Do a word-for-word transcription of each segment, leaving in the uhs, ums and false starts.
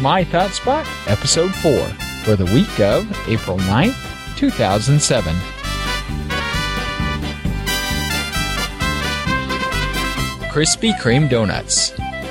My Thought Spot, Episode four, for the week of April ninth, two thousand seven. Krispy Kreme Donuts.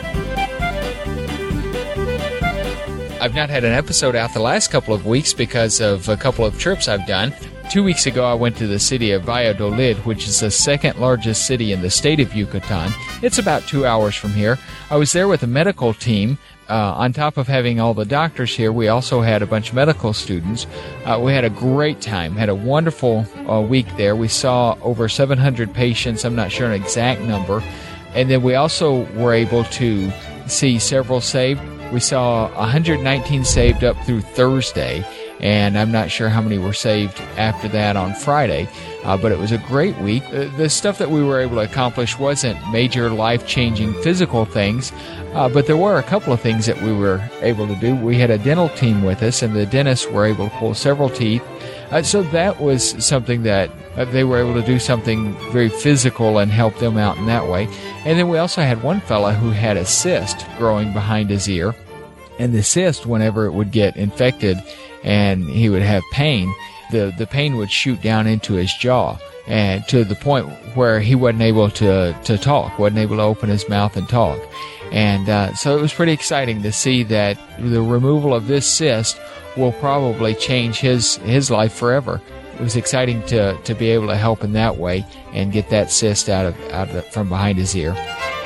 I've not had an episode out the last couple of weeks because of a couple of trips I've done. Two weeks ago, I went to the city of Valladolid, which is the second largest city in the state of Yucatan. It's about two hours from here. I was there with a medical team. Uh, on top of having all the doctors here, we also had a bunch of medical students. Uh, we had a great time, had a wonderful uh, week there. We saw over seven hundred patients. I'm not sure an exact number. And then we also were able to see several saved. We saw one hundred nineteen saved up through Thursday, and I'm not sure how many were saved after that on Friday, uh, but it was a great week. Uh, the stuff that we were able to accomplish wasn't major life-changing physical things, uh, but there were a couple of things that we were able to do. We had a dental team with us, and the dentists were able to pull several teeth. Uh, so that was something that uh, they were able to do something very physical and help them out in that way. And then we also had one fella who had a cyst growing behind his ear. And the cyst, whenever it would get infected and he would have pain, the, the pain would shoot down into his jaw, and to the point where he wasn't able to, to talk, wasn't able to open his mouth and talk. And uh, so it was pretty exciting to see that the removal of this cyst will probably change his his life forever. It was exciting to to be able to help in that way and get that cyst out of out of from behind his ear.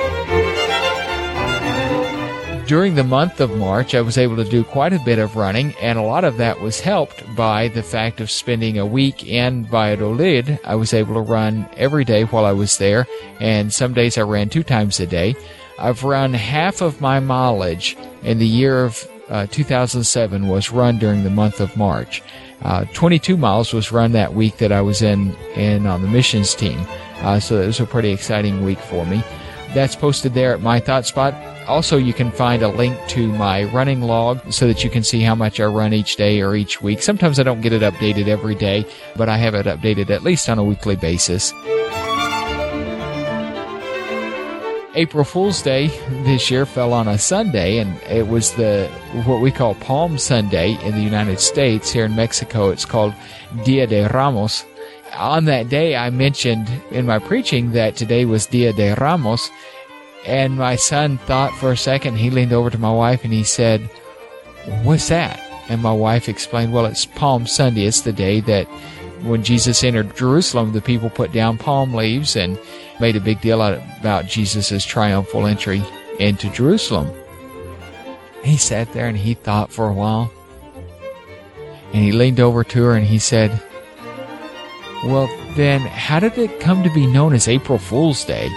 During the month of March, I was able to do quite a bit of running, and a lot of that was helped by the fact of spending a week in Valladolid. I was able to run every day while I was there, and some days I ran two times a day. I've run half of my mileage in the year of uh, two thousand seven was run during the month of March. Uh, twenty-two miles was run that week that I was in, in on the missions team. Uh, so it was a pretty exciting week for me. That's posted there at My Thought Spot. Also, you can find a link to my running log so that you can see how much I run each day or each week. Sometimes I don't get it updated every day, but I have it updated at least on a weekly basis. April Fool's Day this year fell on a Sunday, and it was the what we call Palm Sunday in the United States. Here in Mexico, it's called Dia de Ramos. On that day, I mentioned in my preaching that today was Dia de Ramos, and my son thought for a second. He leaned over to my wife and he said, "What's that?" And my wife explained, "Well, it's Palm Sunday. It's the day that when Jesus entered Jerusalem, the people put down palm leaves and made a big deal about Jesus' triumphal entry into Jerusalem." He sat there and he thought for a while, and he leaned over to her and he said, "Well, then how did it come to be known as April Fool's Day?"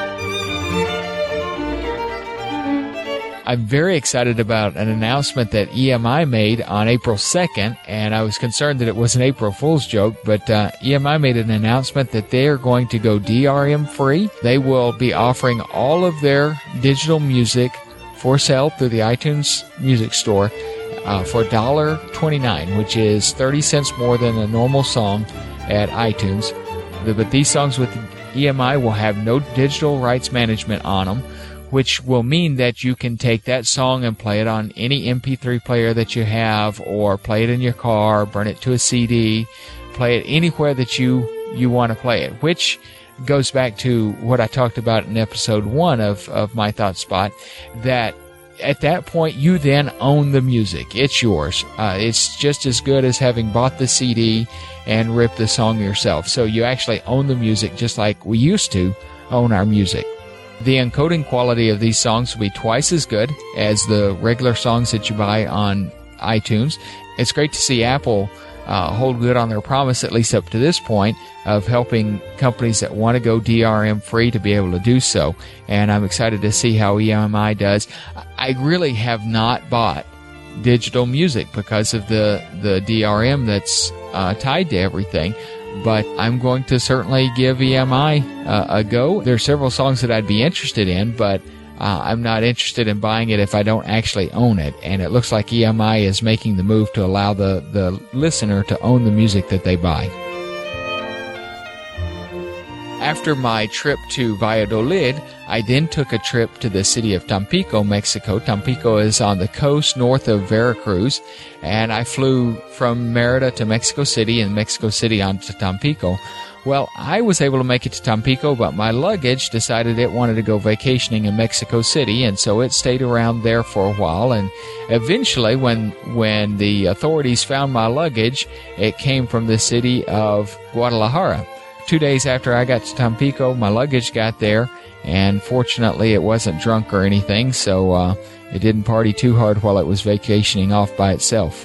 I'm very excited about an announcement that E M I made on April second, and I was concerned that it was an April Fool's joke, but uh, E M I made an announcement that they are going to go D R M free. They will be offering all of their digital music for sale through the iTunes Music Store uh, for one dollar and twenty-nine cents, which is thirty cents more than a normal song at iTunes. But these songs with E M I will have no digital rights management on them, which will mean that you can take that song and play it on any M P three player that you have, or play it in your car, burn it to a C D, play it anywhere that you, you want to play it, which goes back to what I talked about in episode one of, of My Thought Spot, that at that point you then own the music. It's yours. Uh, it's just as good as having bought the C D and ripped the song yourself. So you actually own the music just like we used to own our music. The encoding quality of these songs will be twice as good as the regular songs that you buy on iTunes. It's great to see Apple uh, hold good on their promise, at least up to this point, of helping companies that want to go D R M free to be able to do so. And I'm excited to see how E M I does. I really have not bought digital music because of the, the D R M that's uh, tied to everything. But I'm going to certainly give E M I uh, a go. There are several songs that I'd be interested in, but uh, I'm not interested in buying it if I don't actually own it. And it looks like E M I is making the move to allow the, the listener to own the music that they buy. After my trip to Valladolid, I then took a trip to the city of Tampico, Mexico. Tampico is on the coast north of Veracruz, and I flew from Merida to Mexico City and Mexico City on to Tampico. Well, I was able to make it to Tampico, but my luggage decided it wanted to go vacationing in Mexico City, and so it stayed around there for a while. And eventually, when when the authorities found my luggage, it came from the city of Guadalajara. Two days after I got to Tampico, my luggage got there, and fortunately it wasn't drunk or anything, so uh, it didn't party too hard while it was vacationing off by itself.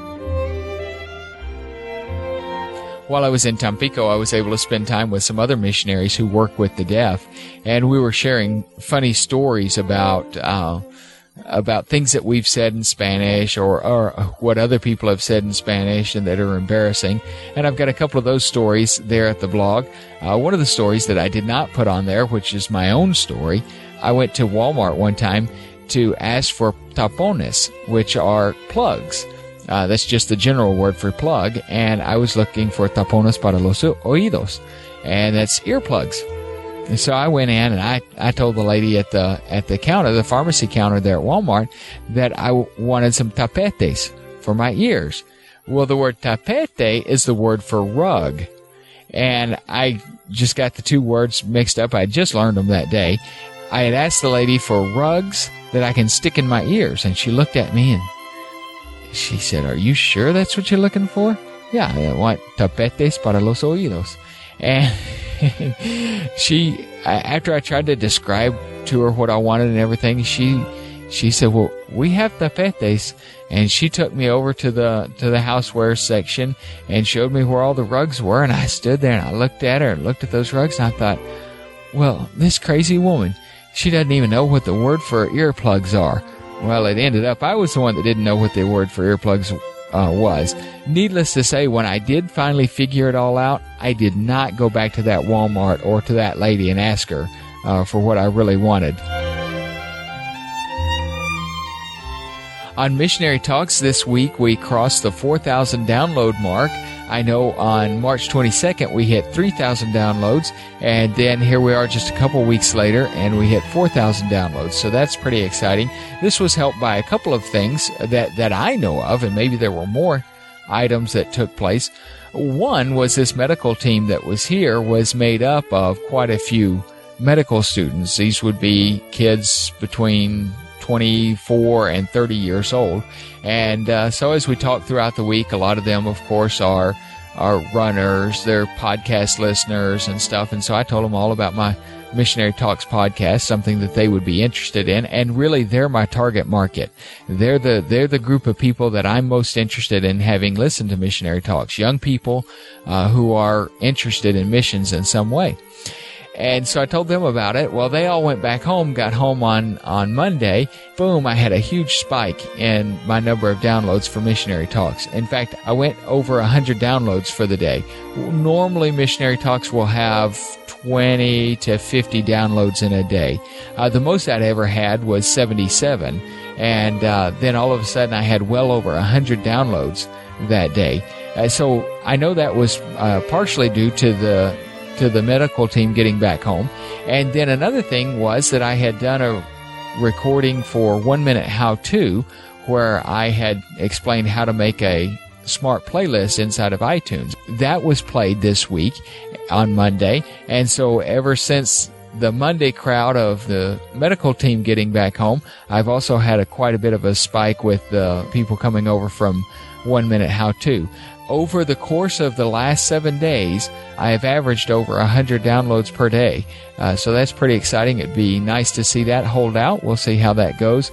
While I was in Tampico, I was able to spend time with some other missionaries who work with the deaf, and we were sharing funny stories about uh, about things that we've said in Spanish or, or what other people have said in Spanish and that are embarrassing. And I've got a couple of those stories there at the blog. Uh, one of the stories that I did not put on there, which is my own story, I went to Walmart one time to ask for tapones, which are plugs. Uh, that's just the general word for plug, and I was looking for tapones para los oídos, and that's earplugs. And so I went in and I, I told the lady at the at the counter, the pharmacy counter there at Walmart, that I w- wanted some tapetes for my ears. Well, the word tapete is the word for rug, and I just got the two words mixed up. I just learned them that day. I had asked the lady for rugs that I can stick in my ears, and she looked at me and she said, "Are you sure that's what you're looking for?" "Yeah, I want tapetes para los oídos." And she, after I tried to describe to her what I wanted and everything, she she said, "Well, we have tapetes." And she took me over to the to the houseware section and showed me where all the rugs were. And I stood there and I looked at her and looked at those rugs, and I thought, well, this crazy woman, she doesn't even know what the word for earplugs are. Well, it ended up I was the one that didn't know what the word for earplugs uh, was. Needless to say, when I did finally figure it all out, I did not go back to that Walmart or to that lady and ask her uh, for what I really wanted. On Missionary Talks this week, we crossed the four thousand download mark. I know on March twenty-second we hit three thousand downloads, and then here we are just a couple weeks later and we hit four thousand downloads, so that's pretty exciting. This was helped by a couple of things that, that I know of, and maybe there were more items that took place. One was this medical team that was here was made up of quite a few medical students. These would be kids between twenty-four and thirty years old. And uh, so as we talk throughout the week, a lot of them, of course, are are runners, they're podcast listeners and stuff. And so I told them all about my Missionary Talks podcast, something that they would be interested in. And really, they're my target market. They're the they're the group of people that I'm most interested in having listened to Missionary Talks, young people uh, who are interested in missions in some way. And so I told them about it. Well, they all went back home, got home on, on Monday. Boom, I had a huge spike in my number of downloads for Missionary Talks. In fact, I went over one hundred downloads for the day. Normally, Missionary Talks will have twenty to fifty downloads in a day. Uh, the most I'd ever had was seventy-seven. And uh, then all of a sudden, I had well over one hundred downloads that day. Uh, so I know that was uh, partially due to the to the medical team getting back home. And then another thing was that I had done a recording for One Minute How To, where I had explained how to make a smart playlist inside of iTunes. That was played this week on Monday. And so ever since the Monday crowd of the medical team getting back home, I've also had a quite a bit of a spike with the people coming over from One Minute How To. Over the course of the last seven days, I have averaged over one hundred downloads per day. Uh, so that's pretty exciting. It'd be nice to see that hold out. We'll see how that goes.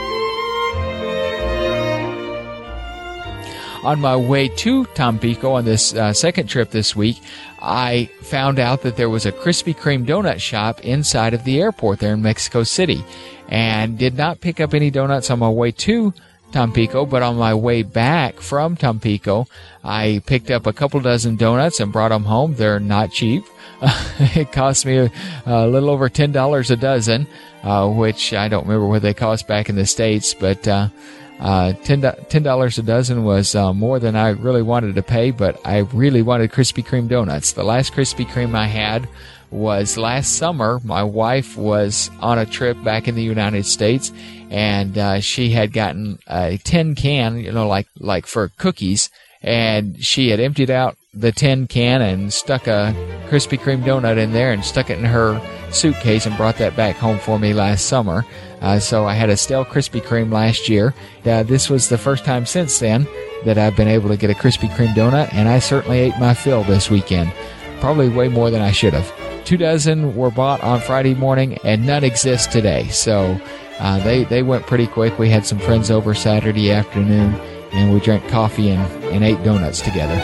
On my way to Tampico on this uh, second trip this week, I found out that there was a Krispy Kreme donut shop inside of the airport there in Mexico City, and did not pick up any donuts on my way to Tampico, but on my way back from Tampico, I picked up a couple dozen donuts and brought them home. They're not cheap. It cost me a, a little over ten dollars a dozen, uh, which I don't remember what they cost back in the States, but uh, uh, ten dollars a dozen was uh, more than I really wanted to pay, but I really wanted Krispy Kreme donuts. The last Krispy Kreme I had was last summer. My wife was on a trip back in the United States, and uh, she had gotten a tin can, you know, like like for cookies, and she had emptied out the tin can and stuck a Krispy Kreme donut in there and stuck it in her suitcase and brought that back home for me last summer. Uh, so I had a stale Krispy Kreme last year. Uh, this was the first time since then that I've been able to get a Krispy Kreme donut, and I certainly ate my fill this weekend. Probably way more than I should have. Two dozen were bought on Friday morning, and none exist today. So uh, they, they went pretty quick. We had some friends over Saturday afternoon, and we drank coffee and, and ate donuts together.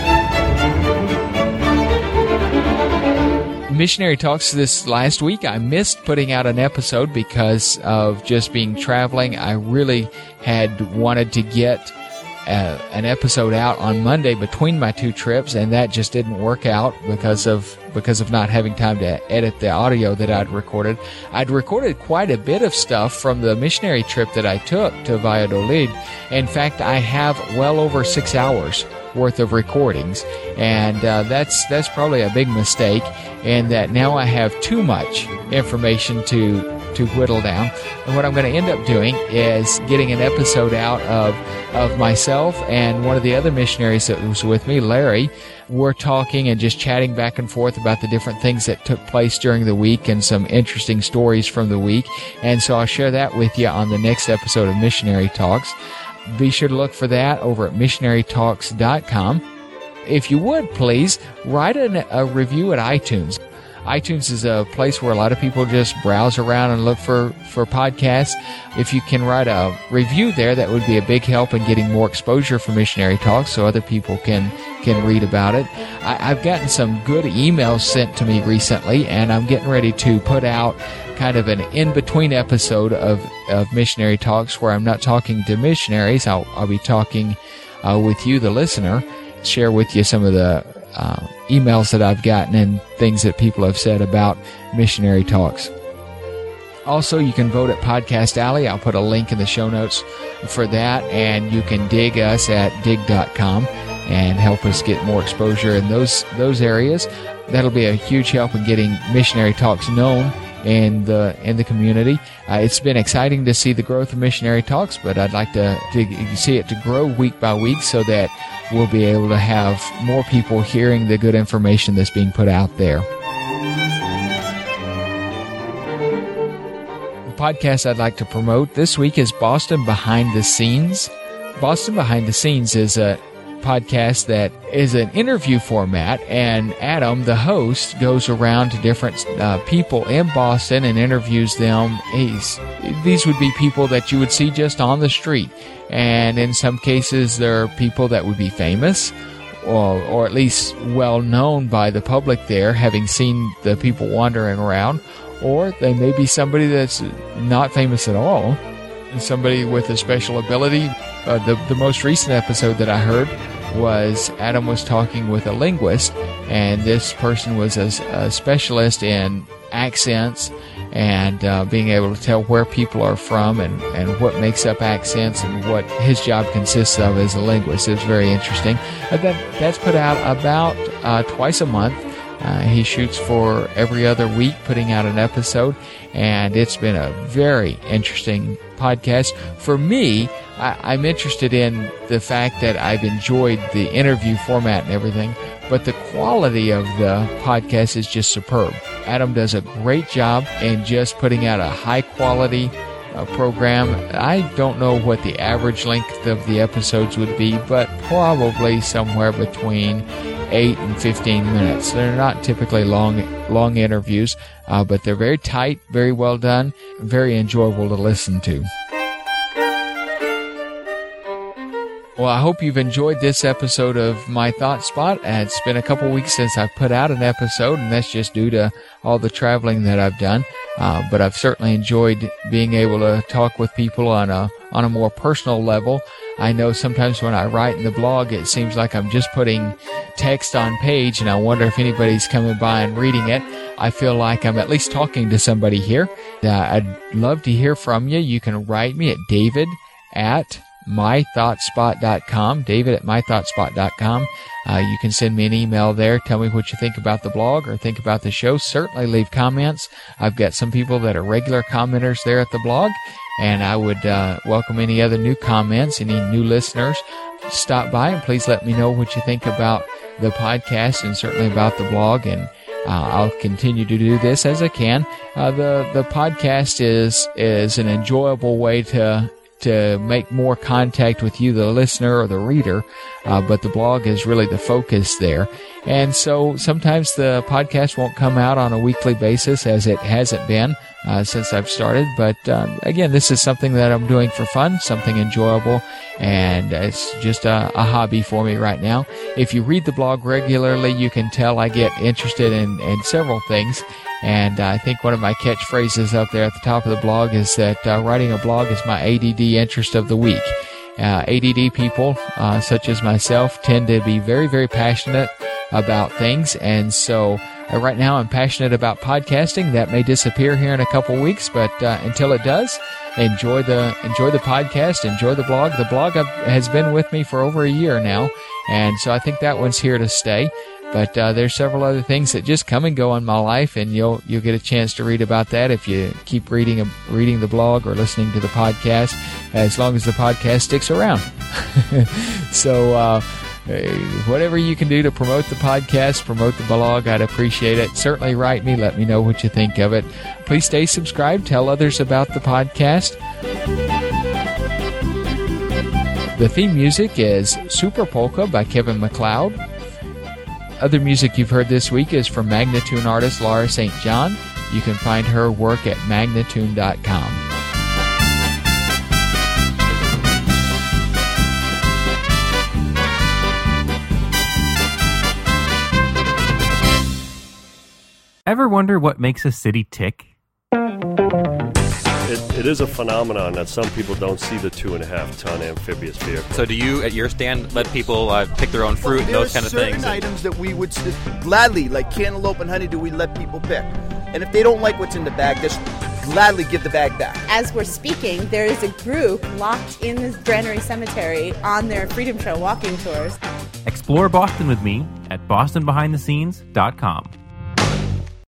Missionary Talks this last week, I missed putting out an episode because of just being traveling. I really had wanted to get uh, an episode out on Monday between my two trips, and that just didn't work out because of because of not having time to edit the audio that I'd recorded. I'd recorded quite a bit of stuff from the missionary trip that I took to Valladolid. In fact, I have well over six hours worth of recordings, and uh, that's that's probably a big mistake, in that now I have too much information to to whittle down. And what I'm going to end up doing is getting an episode out of of myself and one of the other missionaries that was with me, Larry. We're talking and just chatting back and forth about the different things that took place during the week and some interesting stories from the week. And so I'll share that with you on the next episode of Missionary Talks. Be sure to look for that over at missionary talks dot com. If you would, please, write an, a review at iTunes. iTunes is a place where a lot of people just browse around and look for, for podcasts. If you can write a review there, that would be a big help in getting more exposure for Missionary Talks so other people can, can read about it. I, I've gotten some good emails sent to me recently, and I'm getting ready to put out kind of an in-between episode of, of Missionary Talks where I'm not talking to missionaries. I'll, I'll be talking uh, with you, the listener, share with you some of the uh, emails that I've gotten and things that people have said about Missionary Talks. Also, you can vote at Podcast Alley. I'll put a link in the show notes for that, and you can dig us at dig dot com and help us get more exposure in those those areas. That'll be a huge help in getting Missionary Talks known in the in the community. Uh, it's been exciting to see the growth of Missionary Talks, but I'd like to, to see it to grow week by week so that we'll be able to have more people hearing the good information that's being put out there. The podcast I'd like to promote this week is Boston Behind the Scenes. Boston Behind the Scenes is a podcast that is an interview format, and Adam, the host, goes around to different uh, people in Boston and interviews them. He's, these would be people that you would see just on the street, and in some cases there are people that would be famous or, or at least well known by the public there, having seen the people wandering around, or they may be somebody that's not famous at all, somebody with a special ability. Uh, the, the most recent episode that I heard was Adam was talking with a linguist, and this person was a, a specialist in accents and uh, being able to tell where people are from and, and what makes up accents and what his job consists of as a linguist. It was very interesting. Uh, that, that's put out about uh, twice a month. Uh, he shoots for every other week, putting out an episode, and it's been a very interesting podcast. For me, I, I'm interested in the fact that I've enjoyed the interview format and everything, but the quality of the podcast is just superb. Adam does a great job in just putting out a high-quality uh, program. I don't know what the average length of the episodes would be, but probably somewhere between eight and fifteen minutes. They're not typically long long interviews, uh, but they're very tight, very well done, very enjoyable to listen to. Well, I hope you've enjoyed this episode of My Thought Spot. It's been a couple weeks since I put out an episode, and that's just due to all the traveling that I've done. Uh, but I've certainly enjoyed being able to talk with people on a on a more personal level. I know sometimes when I write in the blog, it seems like I'm just putting text on page, and I wonder if anybody's coming by and reading it. I feel like I'm at least talking to somebody here. Uh, I'd love to hear from you. You can write me at david at my thought spot dot com, David at my thought spot dot com. Uh, you can send me an email there. Tell me what you think about the blog or think about the show. Certainly leave comments. I've got some people that are regular commenters there at the blog, and I would uh, welcome any other new comments, any new listeners. Stop by and please let me know what you think about the podcast and certainly about the blog, and uh, I'll continue to do this as I can. Uh, the the podcast is is an enjoyable way to to make more contact with you, the listener or the reader, uh, but the blog is really the focus there. And so sometimes the podcast won't come out on a weekly basis, as it hasn't been uh, since I've started. But um, again, this is something that I'm doing for fun, something enjoyable, and it's just a, a hobby for me right now. If you read the blog regularly, you can tell I get interested in, in several things. And I think one of my catchphrases up there at the top of the blog is that uh, writing a blog is my A D D interest of the week. Uh, A D D people, uh, such as myself, tend to be very, very passionate about things. And so uh, right now I'm passionate about podcasting. That may disappear here in a couple weeks, but uh, until it does, enjoy the enjoy the podcast, enjoy the blog. The blog has been with me for over a year now, and so I think that one's here to stay. But uh, there's several other things that just come and go in my life, and you'll you'll get a chance to read about that if you keep reading reading the blog or listening to the podcast, as long as the podcast sticks around. So uh, whatever you can do to promote the podcast, promote the blog, I'd appreciate it. Certainly write me, let me know what you think of it. Please stay subscribed, tell others about the podcast. The theme music is Super Polka by Kevin MacLeod. Other music you've heard this week is from Magnatune artist Laura Saint John. You can find her work at magnatune dot com. Ever wonder what makes a city tick? It, it is a phenomenon that some people don't see the two and a half ton amphibious vehicle. So do you, at your stand, let people uh, pick their own fruit Well, and those kind of certain things? items that we would st- gladly, like cantaloupe and honeydew, we let people pick. And if they don't like what's in the bag, just gladly give the bag back. As we're speaking, there is a group locked in the Granary Cemetery on their Freedom Trail walking tours. Explore Boston with me at boston behind the scenes dot com.